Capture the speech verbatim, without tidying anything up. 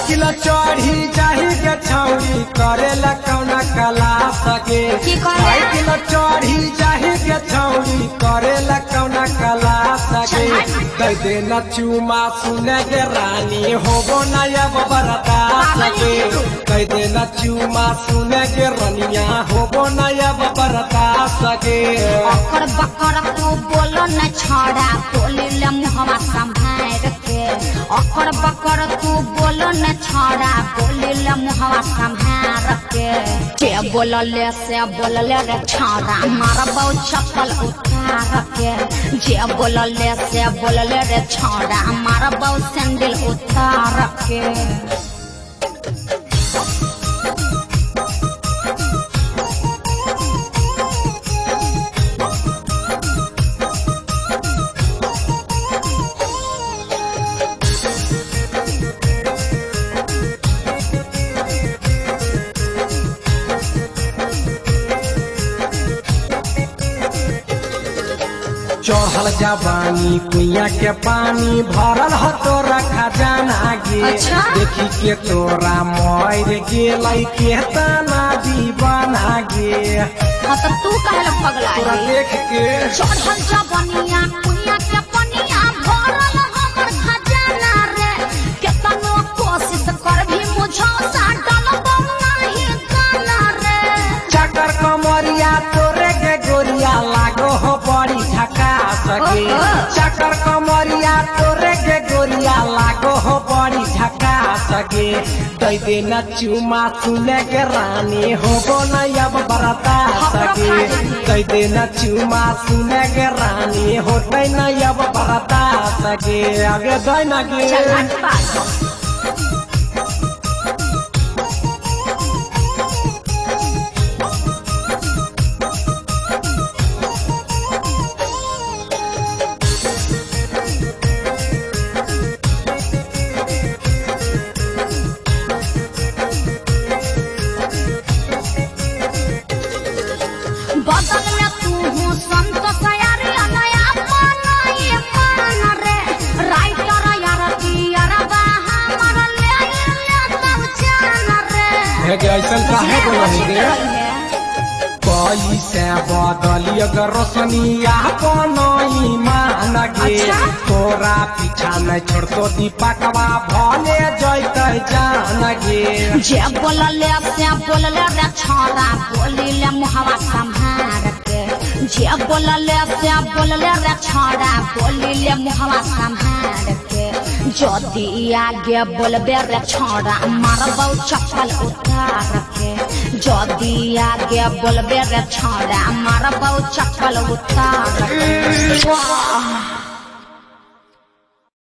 Cycle चढ़ी जाही के छौरी करेला कौना कला सके साइकिल चढ़ी जाही के छौरी करेला कौना कला सके कह दे न चुमा सुने के रानी होबो न अब बरता सके कह दे न चुमा सुने के रनिया होबो न अब बरता सके अकर बकर तू बोलो न छोड़ा बोली ले मुहवा संभाल के अकर बकर तू बोलो न छोड़ा बोली ले मुहवा संभाल के जे बोलले से बोलले रे छोड़ा मारा बहुत चप्पल उतार के जे बोलले से बोलले रे छोड़ा मारा बहुत सैंडल उतार के चढ़ल जवानी कुइया के पानी भरल हो तोरा खजाना गे अच्छा? देखी के तोरा मर गेलै के तना दीवाना गे हाँ तो तू कहल पगला तोरा देख के चढ़ल जवानिया कुइया के पनिया भरल हमर खजाना रे केतनो कोशिश कर भी मुझो साटल नहीं गाना रे चकर कमरिया तोरे के गोरिया लागो हो बड़ी झका सके चकर कमरिया तोरे के गोरिया लागो हो बड़ी झका सके दई दे न चुमा सुने के रानी होबो न अब बरता सके दई दे न चुमा सुने के रानी होतै न अब बरता सके आगे दई न गे बदल में तू हूँ संत सयारी नया बनाई मान रे राइटर यार यार बाहा मर ले ले तब जान रे है के ऐसा काहे बोलही गे कोई से बदली अगर रोशनिया बनई मान गे तोरा पीछा न छोड़तो दीपकवा भले जैतै जान गे जे बोलले से बोलले रे छोरा बोली ले मुहवा संभाल के जे बोलले से बोलले रे छोरा बोली ले मुहवा संभाल के जदी आगे बोलबे रे छोरा मारबौ चप्पल उतार के जदी आगे बोलबे रे छोरा मारबौ चप्पल उतार के